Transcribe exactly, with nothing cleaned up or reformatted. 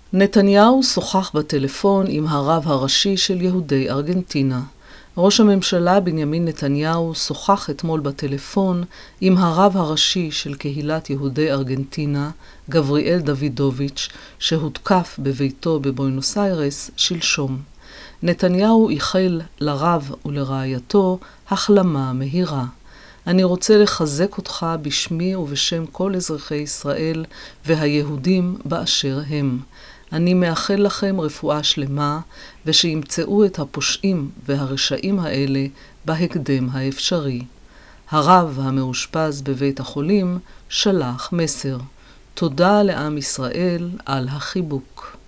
נתניהו שוחח בטלפון עם הרב הראשי של יהודי ארגנטינה. ראש הממשלה בנימין נתניהו שוחח אתמול בטלפון עם הרב הראשי של קהילת יהודי ארגנטינה, גבריאל דוידוביץ', שהותקף בביתו בבואנוס איירס שלשום. נתניהו איחל לרב ולרעייתו החלמה מהירה. אני רוצה לחזק אותך בשמי ובשם כל אזרחי ישראל והיהודים באשר הם. אני מאחל לכם רפואה שלמה, ושימצאו את הפושעים והרשעים האלה בהקדם האפשרי. הרב המאושפז בבית החולים שלח מסר. תודה לעם ישראל על החיבוק.